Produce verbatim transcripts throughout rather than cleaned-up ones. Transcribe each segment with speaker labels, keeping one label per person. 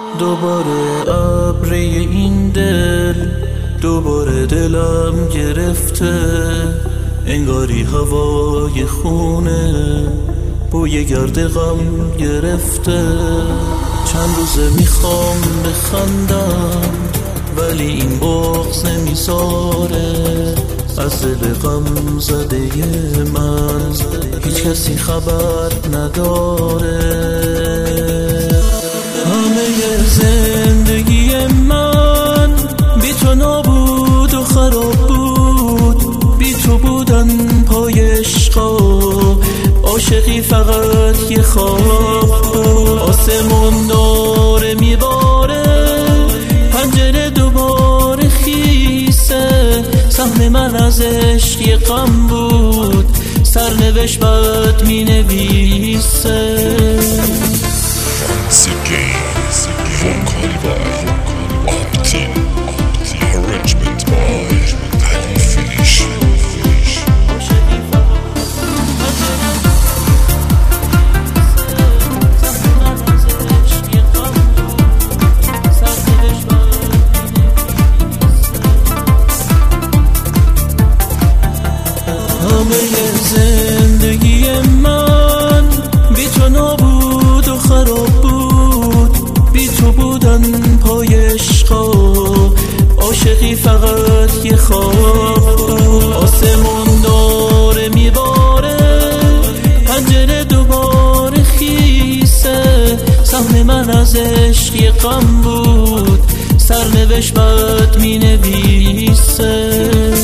Speaker 1: دوباره ابری این دل، دوباره دلم گرفته، انگاری هوای خونه بوی گرد غم گرفته. چند روزه میخوام بخندم ولی این بغض نمیذاره، از دل غم زده من هیچ کسی خبر نداره. همه زندگی من بی تو نابود و خراب بود، بی تو بودن پای عشقا، عاشقی فقط یه خواب. آسمون داره میباره، پنجره دوباره خیسه، سهم من از عشق یه غم بود، سرنوشت بد مینویسه. همه زندگی من بی تو نابود و خراب بود، بی تو بودن پای عشقا، عاشقی فقط یه خواب. آسمون داره میباره، پنجره دوباره خیسه، سهم من از عشق یه غم بود، سرنوشت بد مینویسه.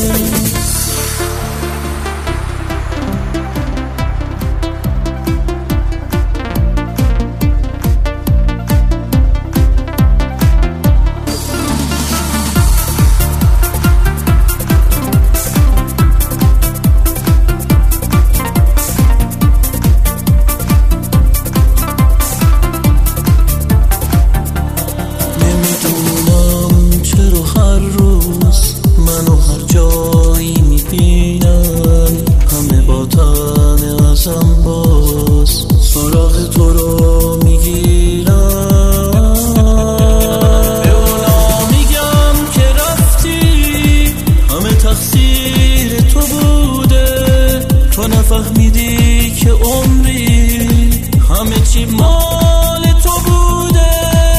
Speaker 1: باز سراغ تو رو میگیرم، به اونا میگم که رفتی، همه تقصیر تو بوده، تو نفهمیدی که عمری همه چی مال تو بوده.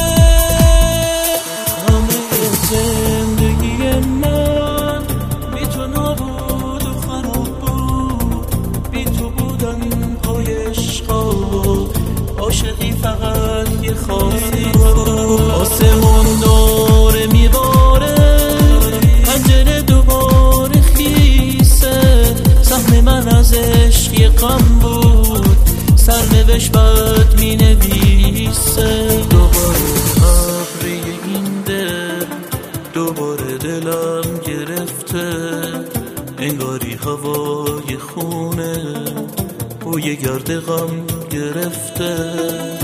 Speaker 1: همه زندگی من بی تو نابود و خراب بود، بی تو بودن پای عشقا، عاشقی فقط یه خوابی. آسمون داره میباره، پنجره دوباره خیسه، سهم من از عشق یه غم بود، سرنوشت بد مینویسه. دوباره ابری این دل، دوباره دلم گرفته، انگاری هوای خونه بوی گرد غم گرفته.